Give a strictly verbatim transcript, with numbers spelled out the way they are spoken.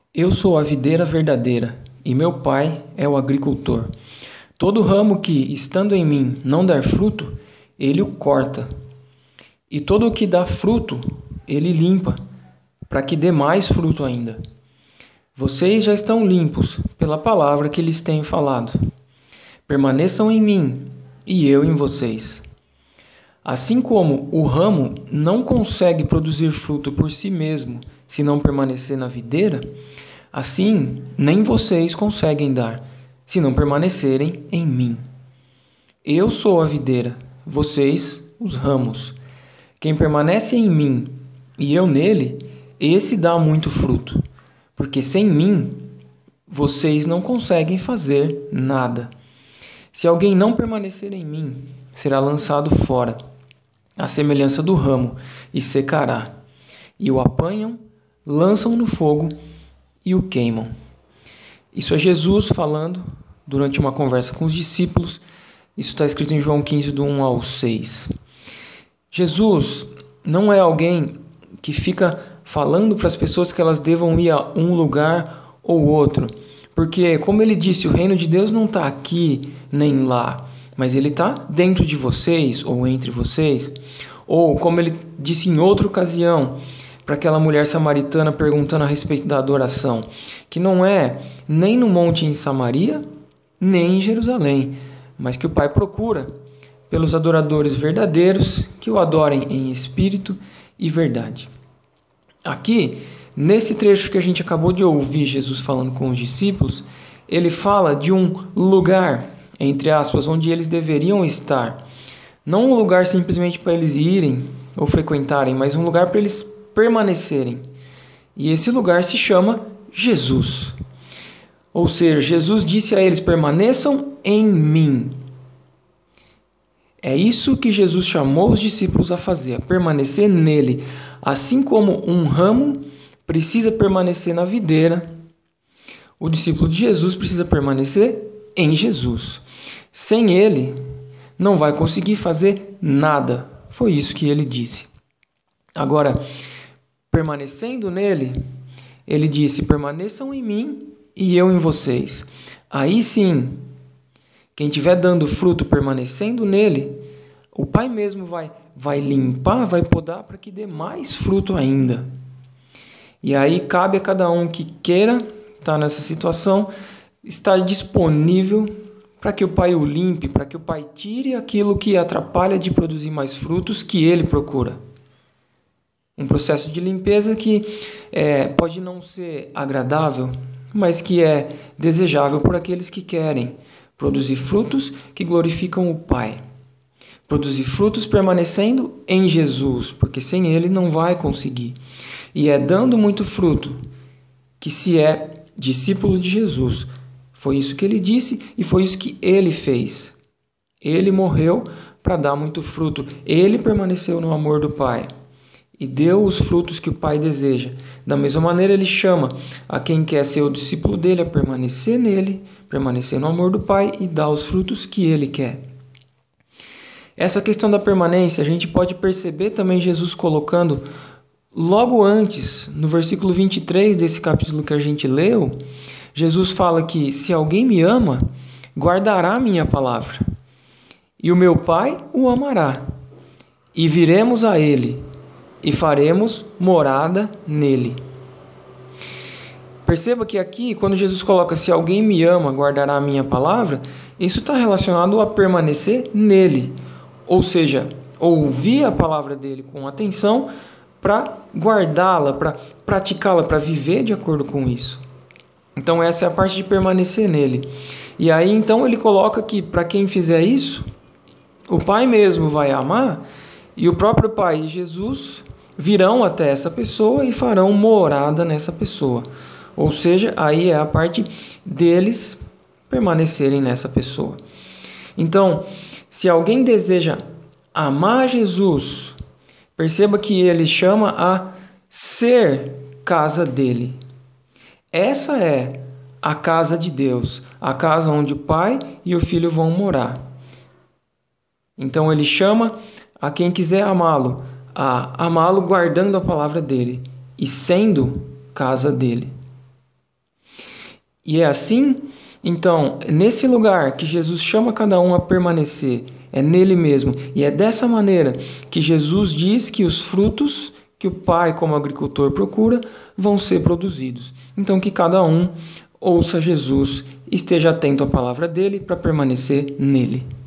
Eu sou a videira verdadeira, e meu pai é o agricultor. Todo ramo que, estando em mim, não der fruto, ele o corta. E todo o que dá fruto, ele limpa, para que dê mais fruto ainda. Vocês já estão limpos pela palavra que lhes tenho falado. Permaneçam em mim, e eu em vocês. Assim como o ramo não consegue produzir fruto por si mesmo se não permanecer na videira, assim nem vocês conseguem dar se não permanecerem em mim. Eu sou a videira, vocês os ramos. Quem permanece em mim e eu nele, esse dá muito fruto, porque sem mim vocês não conseguem fazer nada. Se alguém não permanecer em mim, será lançado fora, à semelhança do ramo, e secará. E o apanham, lançam no fogo e o queimam. Isso é Jesus falando durante uma conversa com os discípulos. Isso está escrito em João quinze, do um ao seis. Jesus não é alguém que fica falando para as pessoas que elas devam ir a um lugar ou outro. Porque, como ele disse, o reino de Deus não está aqui nem lá, mas ele está dentro de vocês ou entre vocês. Ou, como ele disse em outra ocasião, para aquela mulher samaritana perguntando a respeito da adoração, que não é nem no monte em Samaria, nem em Jerusalém, mas que o Pai procura pelos adoradores verdadeiros que o adorem em espírito e verdade. Aqui, nesse trecho que a gente acabou de ouvir Jesus falando com os discípulos, ele fala de um lugar, entre aspas, onde eles deveriam estar. Não um lugar simplesmente para eles irem ou frequentarem, mas um lugar para eles permanecerem. E esse lugar se chama Jesus. Ou seja, Jesus disse a eles: permaneçam em mim. É isso que Jesus chamou os discípulos a fazer, a permanecer nele. Assim como um ramo precisa permanecer na videira, o discípulo de Jesus precisa permanecer em Jesus. Sem ele, não vai conseguir fazer nada. Foi isso que ele disse. Agora, permanecendo nele, ele disse: permaneçam em mim e eu em vocês. Aí sim, quem estiver dando fruto permanecendo nele, o Pai mesmo vai, vai limpar, vai podar para que dê mais fruto ainda. E aí cabe a cada um que queira estar nessa situação, estar disponível para que o Pai o limpe, para que o Pai tire aquilo que atrapalha de produzir mais frutos que ele procura. Um processo de limpeza que é, pode não ser agradável, mas que é desejável por aqueles que querem produzir frutos que glorificam o Pai. Produzir frutos permanecendo em Jesus, porque sem ele não vai conseguir. E é dando muito fruto que se é discípulo de Jesus. Foi isso que ele disse e foi isso que ele fez. Ele morreu para dar muito fruto. Ele permaneceu no amor do Pai e deu os frutos que o Pai deseja. Da mesma maneira, ele chama a quem quer ser o discípulo dele a permanecer nele, permanecer no amor do Pai e dar os frutos que ele quer. Essa questão da permanência, a gente pode perceber também Jesus colocando logo antes, no versículo vinte e três desse capítulo que a gente leu, Jesus fala que se alguém me ama, guardará a minha palavra, e o meu Pai o amará, e viremos a ele, e faremos morada nele. Perceba que aqui, quando Jesus coloca se alguém me ama, guardará a minha palavra, isso está relacionado a permanecer nele, ou seja, ouvir a palavra dele com atenção para guardá-la, para praticá-la, para viver de acordo com isso. Então essa é a parte de permanecer nele. E aí então ele coloca que para quem fizer isso, o Pai mesmo vai amar e o próprio Pai e Jesus virão até essa pessoa e farão morada nessa pessoa. Ou seja, aí é a parte deles permanecerem nessa pessoa. Então, se alguém deseja amar Jesus, perceba que ele chama a ser casa dele. Essa é a casa de Deus, a casa onde o Pai e o Filho vão morar. Então ele chama a quem quiser amá-lo, a amá-lo guardando a palavra dele e sendo casa dele. E é assim, então, nesse lugar que Jesus chama cada um a permanecer, é nele mesmo. E é dessa maneira que Jesus diz que os frutos que o Pai, como agricultor, procura, vão ser produzidos. Então, que cada um ouça Jesus, esteja atento à palavra dele para permanecer nele.